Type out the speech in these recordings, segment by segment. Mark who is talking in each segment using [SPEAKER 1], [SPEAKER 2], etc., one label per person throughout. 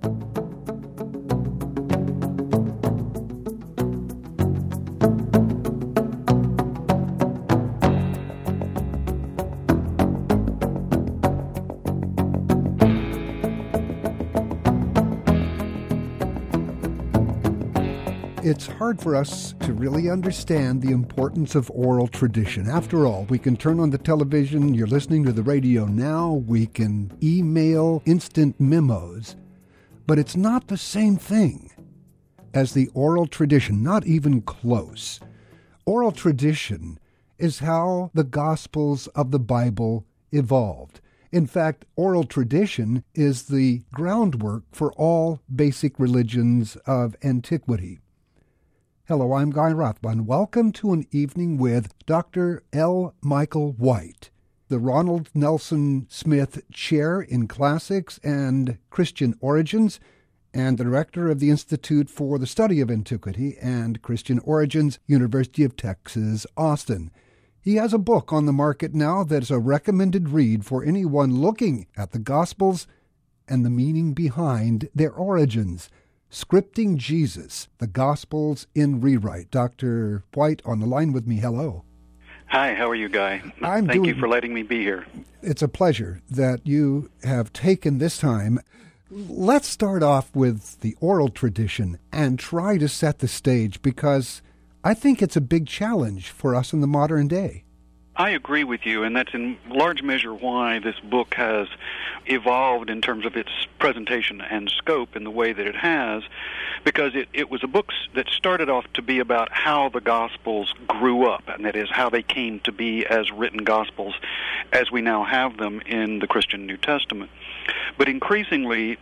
[SPEAKER 1] It's hard for us to really understand the importance of oral tradition. After all, we can turn on the television, you're listening to the radio now, we can email instant memos, but it's not the same thing as the oral tradition, not even close. Oral tradition is how the Gospels of the Bible evolved. In fact, oral tradition is the groundwork for all basic religions of antiquity. Hello, I'm Guy Rothman. Welcome to an evening with Dr. L. Michael White, the Ronald Nelson Smith Chair in Classics and Christian Origins, and the Director of the Institute for the Study of Antiquity and Christian Origins, University of Texas, Austin. He has a book on the market now that is a recommended read for anyone looking at the Gospels and the meaning behind their origins. Scripting Jesus, the Gospels in Rewrite. Dr. White on the line with me. Hello.
[SPEAKER 2] Hi, how are you, Guy? Thank you for letting me be here.
[SPEAKER 1] It's a pleasure that you have taken this time. Let's start off with the oral tradition and try to set the stage, because I think it's a big challenge for us in the modern day.
[SPEAKER 2] I agree with you, and that's in large measure why this book has evolved in terms of its presentation and scope in the way that it has, because it was a book that started off to be about how the Gospels grew up, and that is how they came to be as written Gospels as we now have them in the Christian New Testament. But increasingly,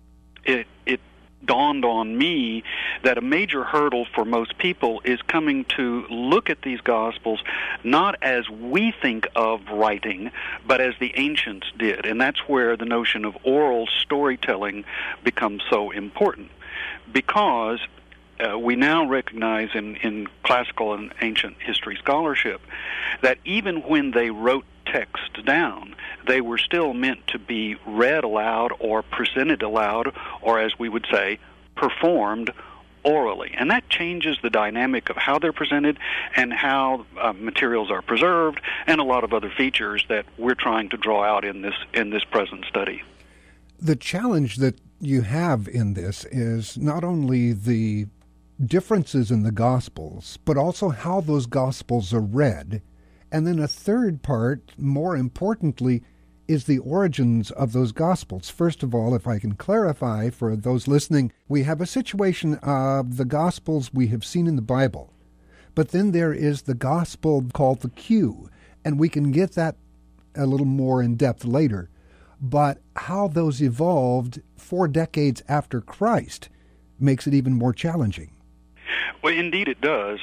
[SPEAKER 2] it dawned on me that a major hurdle for most people is coming to look at these Gospels not as we think of writing, but as the ancients did. And that's where the notion of oral storytelling becomes so important, because we now recognize in classical and ancient history scholarship that even when they wrote text down, they were still meant to be read aloud or presented aloud, or as we would say, performed orally. And that changes the dynamic of how they're presented and how materials are preserved, and a lot of other features that we're trying to draw out in this present study.
[SPEAKER 1] The challenge that you have in this is not only the differences in the Gospels, but also how those Gospels are read. And then a third part, more importantly, is the origins of those Gospels. First of all, if I can clarify for those listening, we have a situation of the Gospels we have seen in the Bible, but then there is the Gospel called the Q, and we can get that a little more in depth later. But how those evolved 4 decades after Christ makes it even more challenging.
[SPEAKER 2] Well, indeed it does.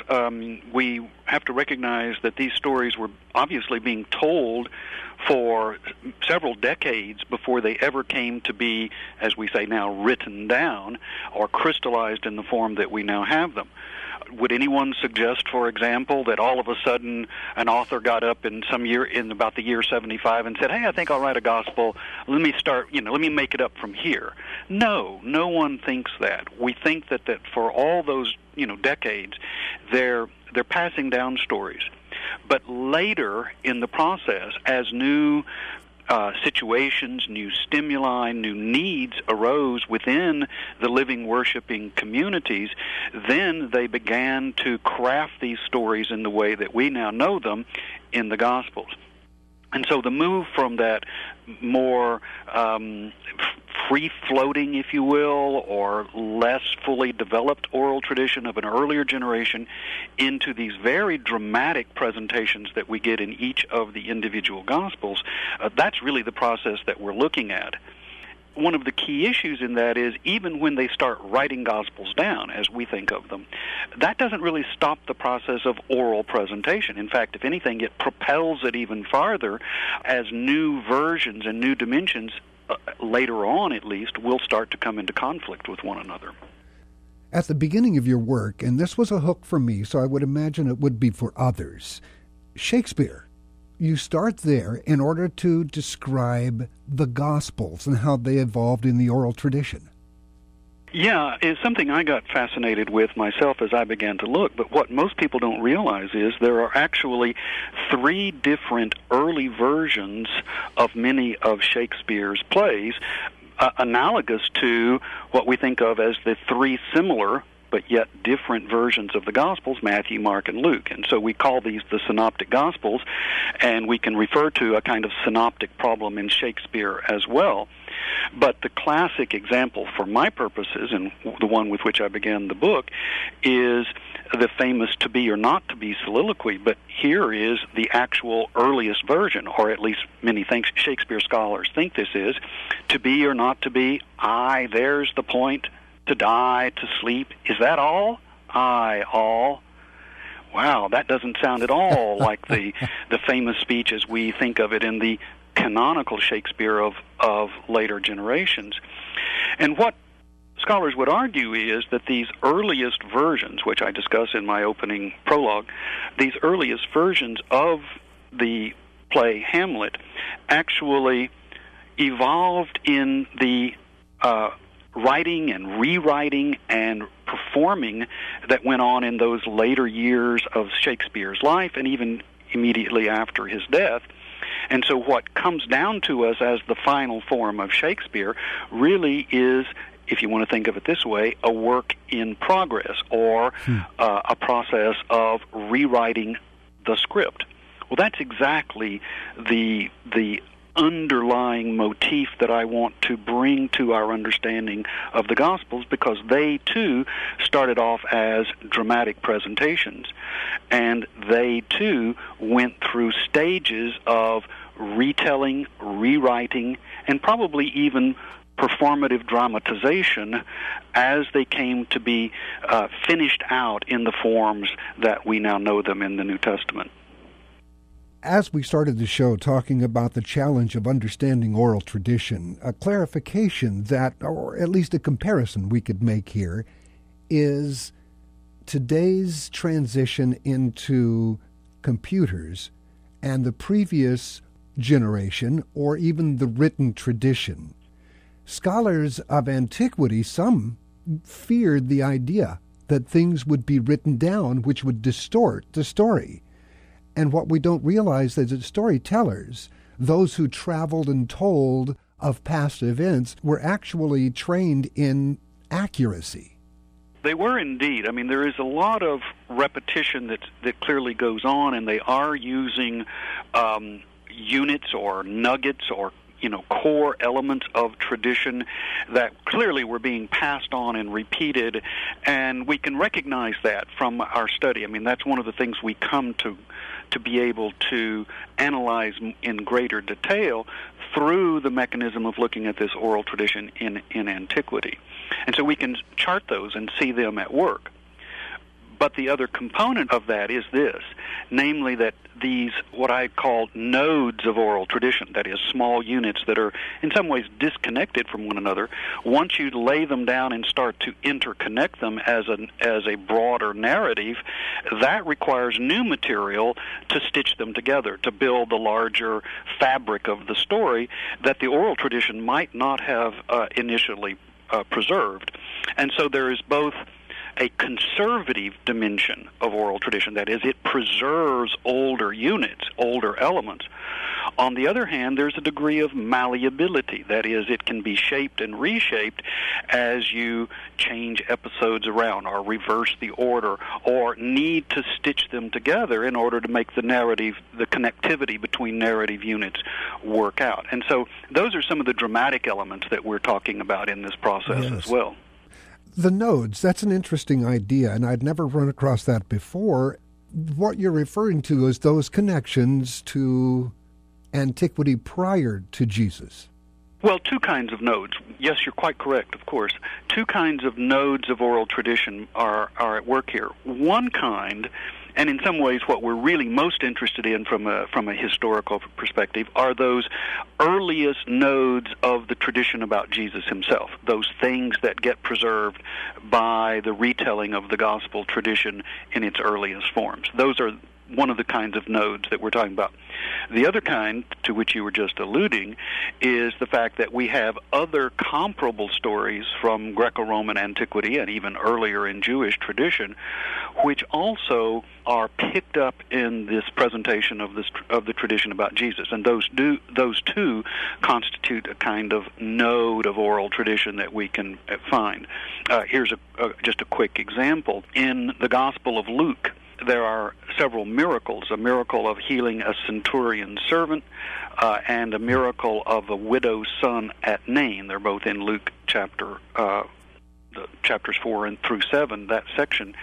[SPEAKER 2] We have to recognize that these stories were obviously being told for several decades before they ever came to be, as we say now, written down or crystallized in the form that we now have them. Would anyone suggest, for example, that all of a sudden an author got up in about the year 75 and said, "Hey, I think I'll write a gospel. Let me make it up from here"? No one thinks that. We think that for all those decades, they're passing down stories. But later in the process, as new situations, new stimuli, new needs arose within the living, worshiping communities, then they began to craft these stories in the way that we now know them in the Gospels. And so the move from that more free-floating, if you will, or less fully developed oral tradition of an earlier generation into these very dramatic presentations that we get in each of the individual Gospels, that's really the process that we're looking at. One of the key issues in that is even when they start writing Gospels down, as we think of them, that doesn't really stop the process of oral presentation. In fact, if anything, it propels it even farther as new versions and new dimensions, later on at least, will start to come into conflict with one another.
[SPEAKER 1] At the beginning of your work, and this was a hook for me, so I would imagine it would be for others, Shakespeare. You start there in order to describe the Gospels and how they evolved in the oral tradition.
[SPEAKER 2] Yeah, it's something I got fascinated with myself as I began to look, but what most people don't realize is there are actually 3 different early versions of many of Shakespeare's plays, analogous to what we think of as the 3 similar but yet different versions of the Gospels, Matthew, Mark, and Luke. And so we call these the Synoptic Gospels, and we can refer to a kind of synoptic problem in Shakespeare as well. But the classic example for my purposes, and the one with which I began the book, is the famous To Be or Not to Be soliloquy. But here is the actual earliest version, or at least many Shakespeare scholars think this is, to be or not to be, aye, there's the point, to die, to sleep, is that all? Aye, all. Wow, that doesn't sound at all like the famous speech as we think of it in the canonical Shakespeare of later generations. And what scholars would argue is that these earliest versions, which I discuss in my opening prologue, these earliest versions of the play Hamlet actually evolved in the writing and rewriting and performing that went on in those later years of Shakespeare's life and even immediately after his death. And so what comes down to us as the final form of Shakespeare really is, if you want to think of it this way, a work in progress, or a process of rewriting the script. Well, that's exactly the underlying motif that I want to bring to our understanding of the Gospels, because they too started off as dramatic presentations, and they too went through stages of retelling, rewriting, and probably even performative dramatization as they came to be finished out in the forms that we now know them in the New Testament.
[SPEAKER 1] As we started the show talking about the challenge of understanding oral tradition, a clarification that, or at least a comparison we could make here, is today's transition into computers and the previous generation, or even the written tradition. Scholars of antiquity, some feared the idea that things would be written down which would distort the story. And what we don't realize is that storytellers, those who traveled and told of past events, were actually trained in accuracy.
[SPEAKER 2] They were indeed. I mean, there is a lot of repetition that clearly goes on, and they are using units or nuggets or core elements of tradition that clearly were being passed on and repeated, and we can recognize that from our study. I mean, that's one of the things we come to be able to analyze in greater detail through the mechanism of looking at this oral tradition in antiquity. And so we can chart those and see them at work. But the other component of that is this, namely that these, what I call nodes of oral tradition, that is, small units that are in some ways disconnected from one another, once you lay them down and start to interconnect them as a broader narrative, that requires new material to stitch them together, to build the larger fabric of the story that the oral tradition might not have initially preserved. And so there is both a conservative dimension of oral tradition, that is, it preserves older units, older elements. On the other hand, there's a degree of malleability, that is, it can be shaped and reshaped as you change episodes around or reverse the order or need to stitch them together in order to make the narrative, the connectivity between narrative units work out. And so those are some of the dramatic elements that we're talking about in this process as well.
[SPEAKER 1] The nodes, that's an interesting idea, and I'd never run across that before. What you're referring to is those connections to antiquity prior to Jesus.
[SPEAKER 2] Well, 2 kinds of nodes. Yes, you're quite correct, of course. 2 kinds of nodes of oral tradition are at work here. One kind, and in some ways what we're really most interested in from a historical perspective, are those earliest nodes of the tradition about Jesus himself, those things that get preserved by the retelling of the gospel tradition in its earliest forms. Those are one of the kinds of nodes that we're talking about. The other kind, to which you were just alluding, is the fact that we have other comparable stories from Greco-Roman antiquity and even earlier in Jewish tradition, which also are picked up in this presentation of the tradition about Jesus. And those two constitute a kind of node of oral tradition that we can find. Here's just a quick example. In the Gospel of Luke, there are several miracles, a miracle of healing a centurion's servant and a miracle of a widow's son at Nain. They're both in Luke chapters 4 and through 7, that section.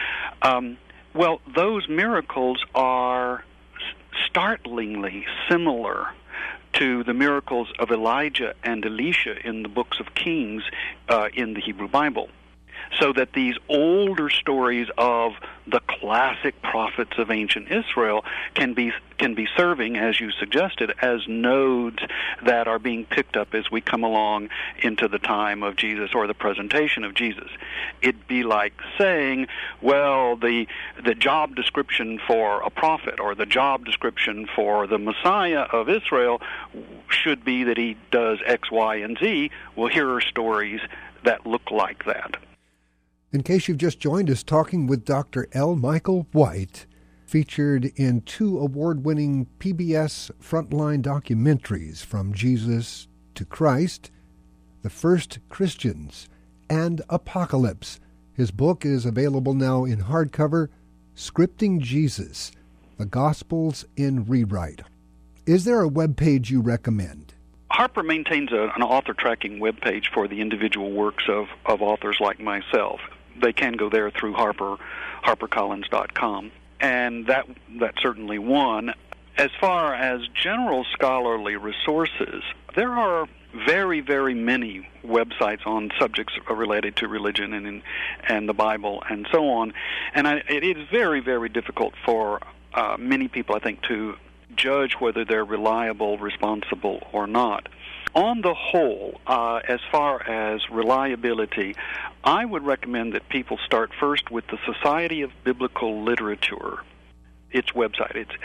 [SPEAKER 2] Well, those miracles are startlingly similar to the miracles of Elijah and Elisha in the books of Kings in the Hebrew Bible. So that these older stories of the classic prophets of ancient Israel can be serving, as you suggested, as nodes that are being picked up as we come along into the time of Jesus or the presentation of Jesus. It'd be like saying, well, the job description for a prophet or the job description for the Messiah of Israel should be that he does X, Y, and Z. Well, here are stories that look like that.
[SPEAKER 1] In case you've just joined us, talking with Dr. L. Michael White, featured in 2 award-winning PBS Frontline documentaries, From Jesus to Christ, The First Christians, and Apocalypse. His book is available now in hardcover, Scripting Jesus, The Gospels in Rewrite. Is there a web page you recommend?
[SPEAKER 2] Harper maintains an author tracking web page for the individual works of authors like myself. They can go there through harpercollins.com, and that's certainly one. As far as general scholarly resources, there are very, very many websites on subjects related to religion and the Bible and so on, and it is very, very difficult for many people, I think, to judge whether they're reliable, responsible, or not. On the whole, as far as reliability, I would recommend that people start first with the Society of Biblical Literature, its website. It's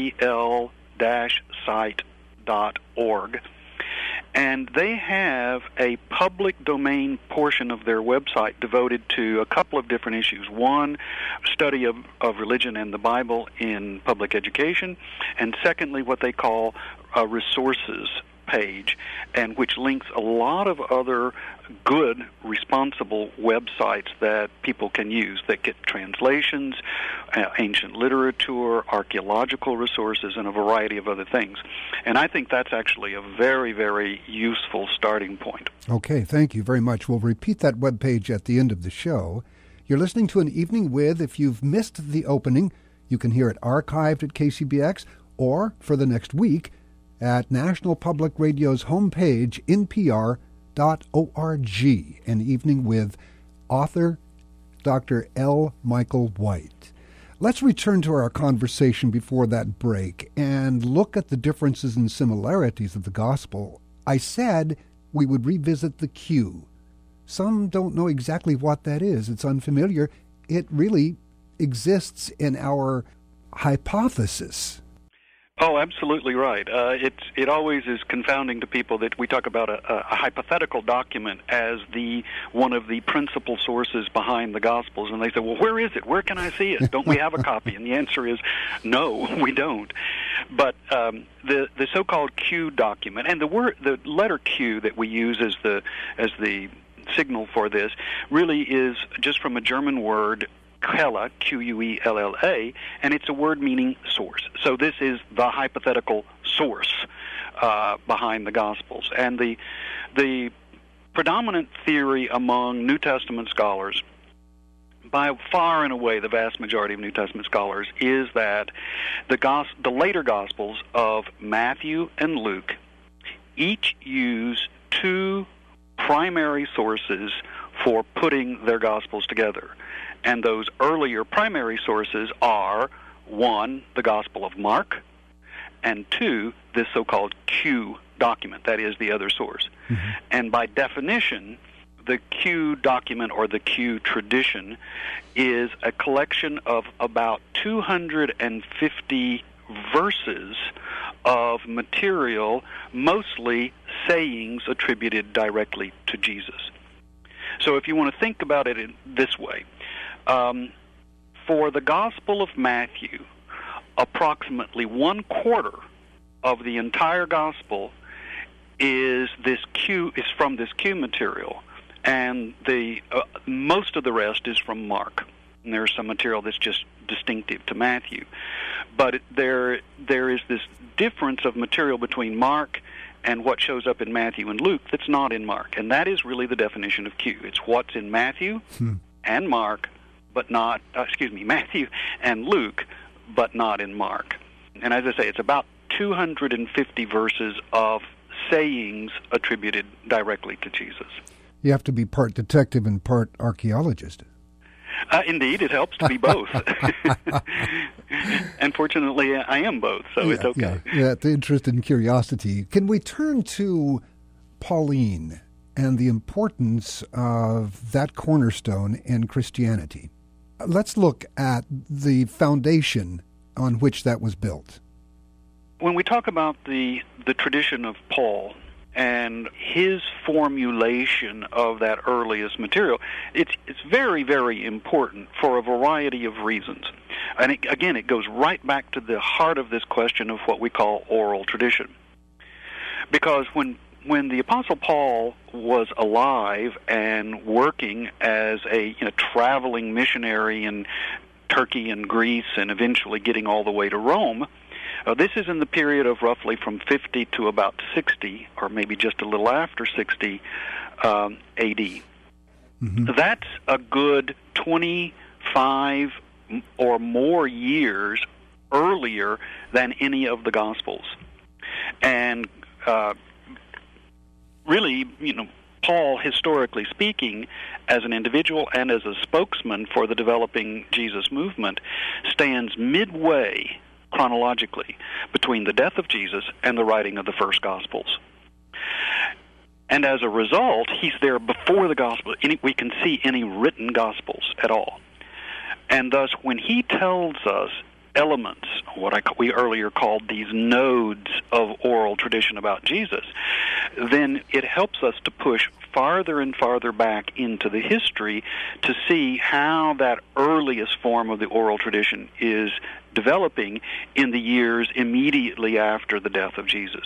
[SPEAKER 2] sbl-site.org. And they have a public domain portion of their website devoted to a couple of different issues. One, study of religion and the Bible in public education, and secondly, what they call a resources page, and which links a lot of other good, responsible websites that people can use that get translations, ancient literature, archaeological resources, and a variety of other things. And I think that's actually a very, very useful starting point.
[SPEAKER 1] Okay, thank you very much. We'll repeat that webpage at the end of the show. You're listening to An Evening With. If you've missed the opening, you can hear it archived at KCBX or for the next week at National Public Radio's homepage, npr.org. An Evening with author Dr. L. Michael White. Let's return to our conversation before that break and look at the differences and similarities of the gospel. I said we would revisit the Q. Some don't know exactly what that is. It's unfamiliar. It really exists in our hypothesis.
[SPEAKER 2] Oh, absolutely right. It always is confounding to people that we talk about a hypothetical document as one of the principal sources behind the Gospels, and they say, well, where is it? Where can I see it? Don't we have a copy? And the answer is, no, we don't. But the so-called Q document, and the letter Q that we use as the signal for this, really is just from a German word, Quelle, Quella, and it's a word meaning source. So this is the hypothetical source behind the Gospels. And the predominant theory among New Testament scholars, by far and away the vast majority of New Testament scholars, is that the later Gospels of Matthew and Luke each use 2 primary sources for putting their Gospels together. And those earlier primary sources are, 1, the Gospel of Mark, and 2, this so-called Q document, that is the other source. Mm-hmm. And by definition, the Q document or the Q tradition is a collection of about 250 verses of material, mostly sayings attributed directly to Jesus. So if you want to think about it in this way, for the Gospel of Matthew, approximately 1/4 of the entire Gospel is from this Q material, and the most of the rest is from Mark. And there's some material that's just distinctive to Matthew, but there is this difference of material between Mark and what shows up in Matthew and Luke that's not in Mark, and that is really the definition of Q. It's what's in Matthew and Mark, but not Matthew and Luke, but not in Mark. And as I say, it's about 250 verses of sayings attributed directly to Jesus.
[SPEAKER 1] You have to be part detective and part archaeologist.
[SPEAKER 2] Indeed, it helps to be both. And fortunately, I am both, so it's okay.
[SPEAKER 1] Yeah, the interest and curiosity. Can we turn to Pauline and the importance of that cornerstone in Christianity? Let's look at the foundation on which that was built.
[SPEAKER 2] When we talk about the tradition of Paul and his formulation of that earliest material, it's very, very important for a variety of reasons. And it goes right back to the heart of this question of what we call oral tradition. Because when the Apostle Paul was alive and working as a traveling missionary in Turkey and Greece and eventually getting all the way to Rome, this is in the period of roughly from 50 to about 60, or maybe just a little after 60 A.D. Mm-hmm. That's a good 25 or more years earlier than any of the Gospels. And really, Paul, historically speaking, as an individual and as a spokesman for the developing Jesus movement, stands midway chronologically between the death of Jesus and the writing of the first Gospels. And as a result, he's there before the Gospel. We can see any written Gospels at all. And thus, when he tells us elements, we earlier called these nodes of oral tradition about Jesus, then it helps us to push farther and farther back into the history to see how that earliest form of the oral tradition is developing in the years immediately after the death of Jesus.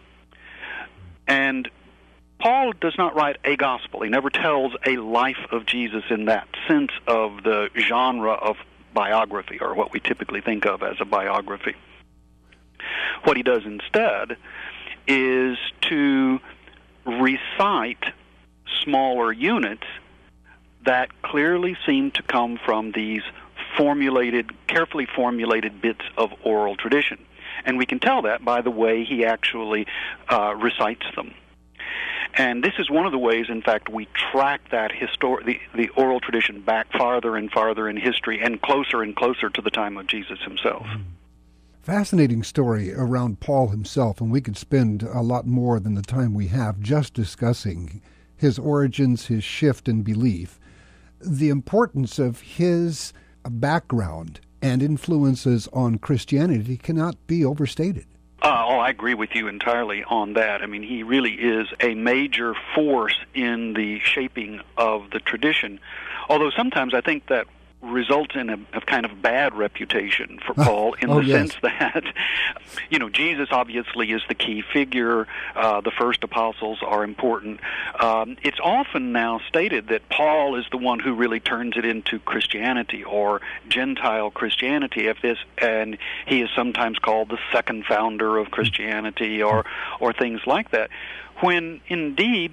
[SPEAKER 2] And Paul does not write a gospel. He never tells a life of Jesus in that sense of the genre of biography, or what we typically think of as a biography. What he does instead is to recite smaller units that clearly seem to come from these carefully formulated bits of oral tradition. And we can tell that by the way he actually recites them. And this is one of the ways, in fact, we track that the oral tradition back farther and farther in history and closer to the time of Jesus himself.
[SPEAKER 1] Fascinating story around Paul himself, and we could spend a lot more than the time we have just discussing his origins, his shift in belief, the importance of his background and influences on Christianity cannot be overstated.
[SPEAKER 2] I agree with you entirely on that. I mean, he really is a major force in the shaping of the tradition, although sometimes I think that results in a kind of bad reputation for Paul in the sense that, Jesus obviously is the key figure. The first apostles are important. It's often now stated that Paul is the one who really turns it into Christianity or Gentile Christianity, and he is sometimes called the second founder of Christianity or things like that, when indeed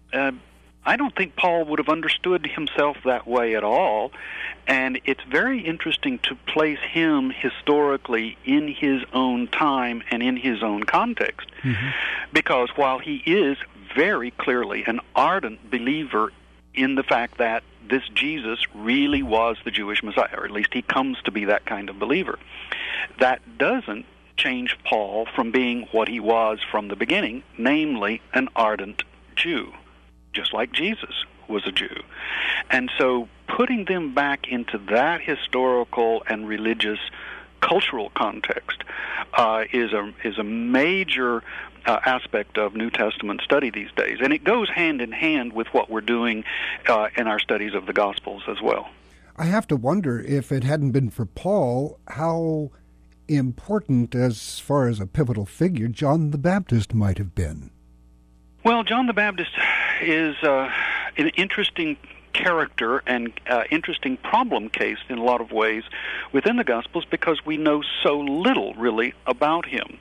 [SPEAKER 2] I don't think Paul would have understood himself that way at all, and it's very interesting to place him historically in his own time and in his own context, because while he is very clearly an ardent believer in the fact that this Jesus really was the Jewish Messiah, or at least he comes to be that kind of believer, that doesn't change Paul from being what he was from the beginning, namely an ardent Jew, just like Jesus was a Jew. And so putting them back into that historical and religious cultural context is a major aspect of New Testament study these days. And it goes hand in hand with what we're doing in our studies of the Gospels as well.
[SPEAKER 1] I have to wonder, if it hadn't been for Paul, how important, as far as a pivotal figure, John the Baptist might have been.
[SPEAKER 2] Well, John the Baptist is an interesting character and interesting problem case in a lot of ways within the Gospels, because we know so little, really, about him,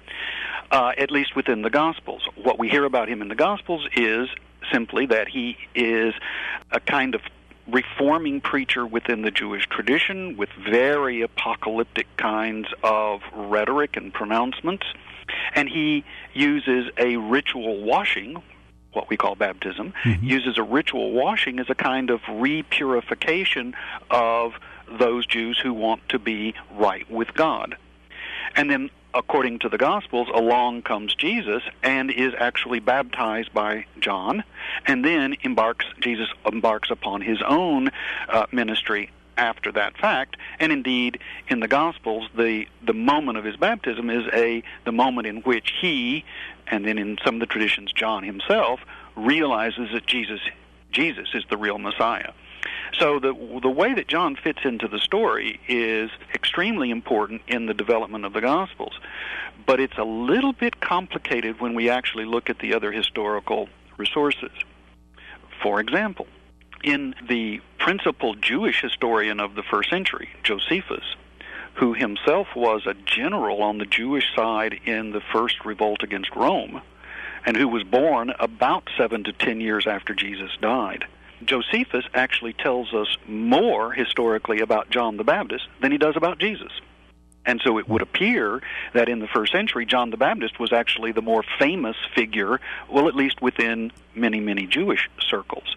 [SPEAKER 2] at least within the Gospels. What we hear about him in the Gospels is simply that he is a kind of reforming preacher within the Jewish tradition with very apocalyptic kinds of rhetoric and pronouncements, and he uses a ritual washing, what we call baptism, uses a ritual washing as a kind of repurification of those Jews who want to be right with God. And then, according to the Gospels, along comes Jesus and is actually baptized by John, and then Jesus embarks upon his own ministry after that fact. And indeed, in the Gospels, the moment of his baptism is the moment in which he, and then in some of the traditions, John himself, realizes that Jesus is the real Messiah. So the way that John fits into the story is extremely important in the development of the Gospels, but it's a little bit complicated when we actually look at the other historical resources. For example, in the principal Jewish historian of the first century, Josephus, who himself was a general on the Jewish side in the first revolt against Rome, and who was born about 7 to 10 years after Jesus died, Josephus actually tells us more historically about John the Baptist than he does about Jesus. And so it would appear that in the first century, John the Baptist was actually the more famous figure, well, at least within many, many Jewish circles.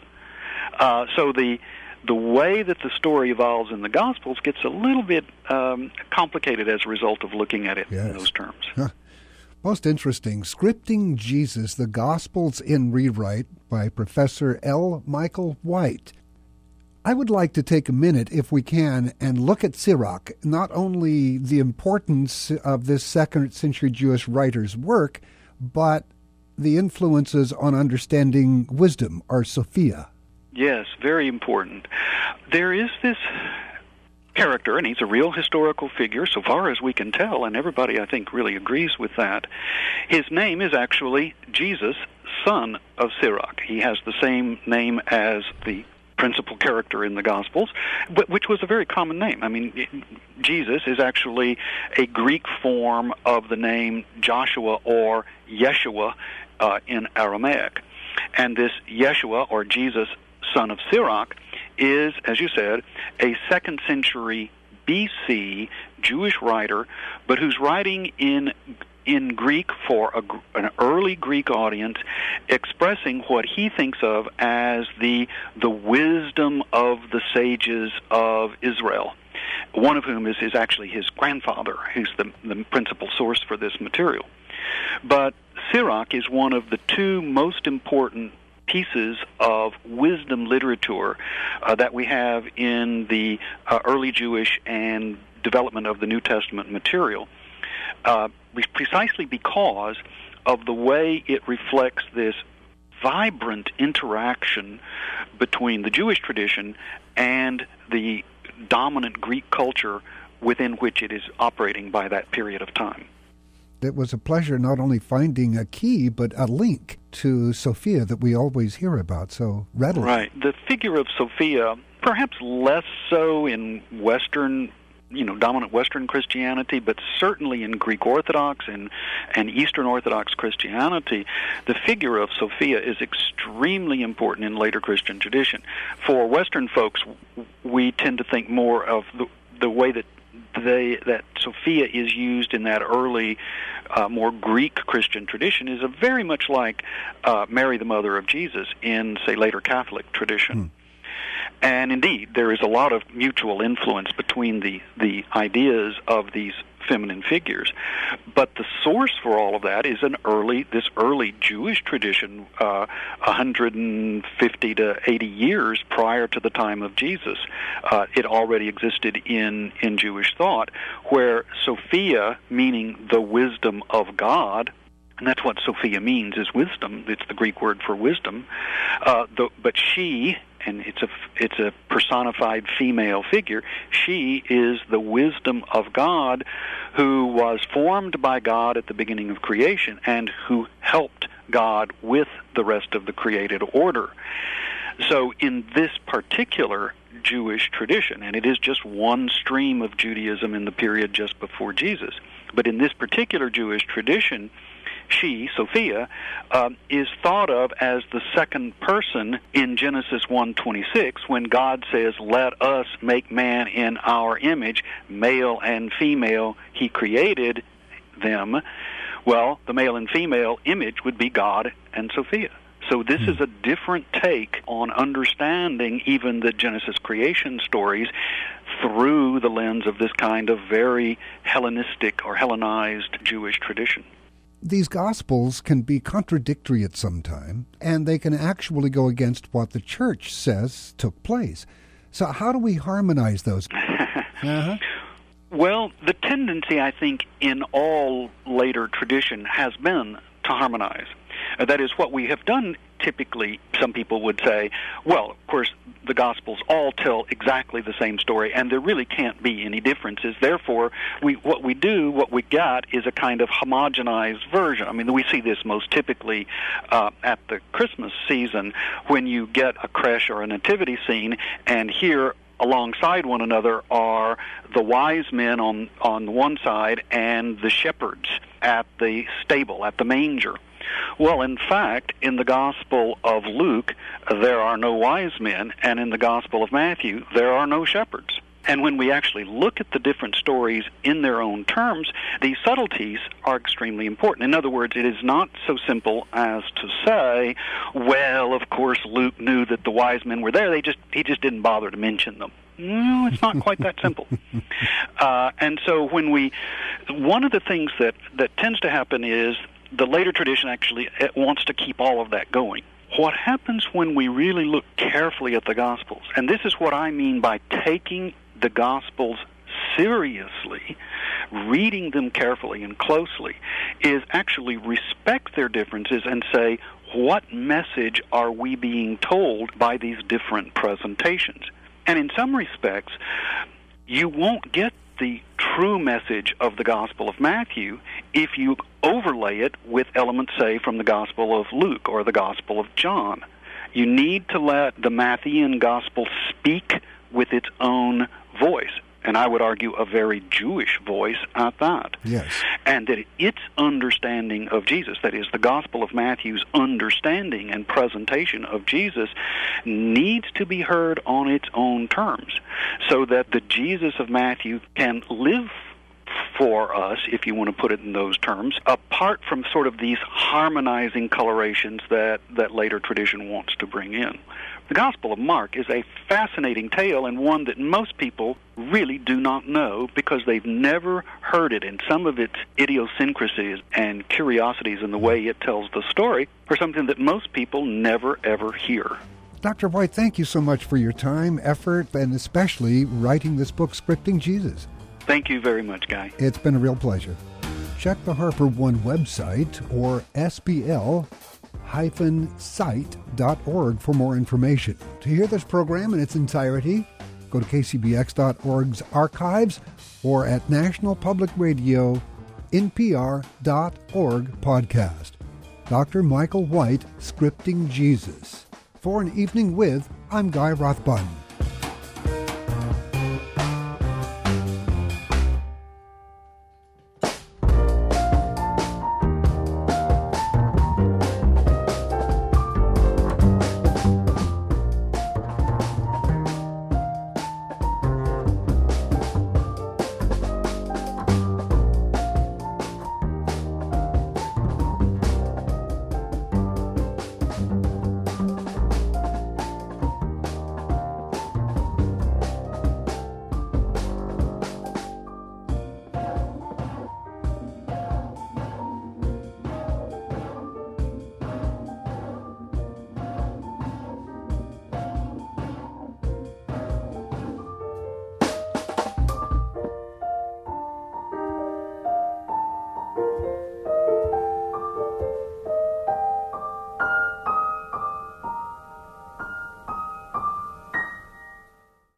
[SPEAKER 2] So the way that the story evolves in the Gospels gets a little bit complicated as a result of looking at it in those terms.
[SPEAKER 1] Huh. Most interesting, Scripting Jesus, the Gospels in Rewrite by Professor L. Michael White. I would like to take a minute, if we can, and look at Sirach, not only the importance of this second-century Jewish writer's work, but the influences on understanding wisdom, or Sophia.
[SPEAKER 2] Yes, very important. There is this character, and he's a real historical figure so far as we can tell, and everybody, I think, really agrees with that. His name is actually Jesus, son of Sirach. He has the same name as the principal character in the Gospels, which was a very common name. I mean, Jesus is actually a Greek form of the name Joshua or Yeshua in Aramaic. And this Yeshua, or Jesus, son of Sirach, is, as you said, a 2nd century BC Jewish writer, but who's writing in Greek for an early Greek audience, expressing what he thinks of as the wisdom of the sages of Israel, one of whom is actually his grandfather, who's the principal source for this material. But Sirach is one of the two most important pieces of wisdom literature that we have in the early Jewish and development of the New Testament material, precisely because of the way it reflects this vibrant interaction between the Jewish tradition and the dominant Greek culture within which it is operating by that period of time.
[SPEAKER 1] It was a pleasure not only finding a key, but a link to Sophia that we always hear about so readily.
[SPEAKER 2] Right. The figure of Sophia, perhaps less so in Western, dominant Western Christianity, but certainly in Greek Orthodox and Eastern Orthodox Christianity, the figure of Sophia is extremely important in later Christian tradition. For Western folks, we tend to think more of the way that Sophia is used in that early, more Greek Christian tradition is very much like Mary, the mother of Jesus, in, say, later Catholic tradition. And indeed, there is a lot of mutual influence between the ideas of these feminine figures. But the source for all of that is this early Jewish tradition, 150 to 80 years prior to the time of Jesus. It already existed in Jewish thought, where Sophia, meaning the wisdom of God, and that's what Sophia means, is wisdom. It's the Greek word for wisdom. But she, and it's a personified female figure, she is the wisdom of God who was formed by God at the beginning of creation and who helped God with the rest of the created order. So in this particular Jewish tradition, and it is just one stream of Judaism in the period just before Jesus, but in this particular Jewish tradition, she, Sophia, is thought of as the second person in Genesis 1:26 when God says, "Let us make man in our image, male and female he created them." Well, the male and female image would be God and Sophia. So this is a different take on understanding even the Genesis creation stories through the lens of this kind of very Hellenistic or Hellenized Jewish tradition.
[SPEAKER 1] These Gospels can be contradictory at some time, and they can actually go against what the Church says took place. So how do we harmonize those?
[SPEAKER 2] Well, the tendency, I think, in all later tradition has been to harmonize. That is what we have done typically. Some people would say, well, of course, the Gospels all tell exactly the same story, and there really can't be any differences. Therefore, what we got is a kind of homogenized version. I mean, we see this most typically at the Christmas season when you get a creche or a nativity scene, and here alongside one another are the wise men on one side and the shepherds at the stable, at the manger. Well, in fact, in the Gospel of Luke, there are no wise men, and in the Gospel of Matthew, there are no shepherds. And when we actually look at the different stories in their own terms, these subtleties are extremely important. In other words, it is not so simple as to say, well, of course, Luke knew that the wise men were there, he just didn't bother to mention them. No, it's not quite that simple. And so one of the things that tends to happen is the later tradition actually wants to keep all of that going. What happens when we really look carefully at the Gospels, and this is what I mean by taking the Gospels seriously, reading them carefully and closely, is actually respect their differences and say, what message are we being told by these different presentations? And in some respects, you won't get the true message of the Gospel of Matthew if you overlay it with elements, say, from the Gospel of Luke or the Gospel of John. You need to let the Matthean Gospel speak with its own voice, and I would argue a very Jewish voice at that.
[SPEAKER 1] Yes.
[SPEAKER 2] And that its understanding of Jesus, that is, the Gospel of Matthew's understanding and presentation of Jesus, needs to be heard on its own terms, so that the Jesus of Matthew can live for us, if you want to put it in those terms, apart from sort of these harmonizing colorations that later tradition wants to bring in. The Gospel of Mark is a fascinating tale, and one that most people really do not know because they've never heard it, and some of its idiosyncrasies and curiosities in the way it tells the story are something that most people never, ever hear.
[SPEAKER 1] Dr. White, thank you so much for your time, effort, and especially writing this book, Scripting Jesus.
[SPEAKER 2] Thank you very much, Guy.
[SPEAKER 1] It's been a real pleasure. Check the Harper One website or SPL-site.org for more information. To hear this program in its entirety, go to kcbx.org's archives or at National Public Radio NPR.org podcast. Dr. Michael White, Scripting Jesus. For An Evening With, I'm Guy Rothbun.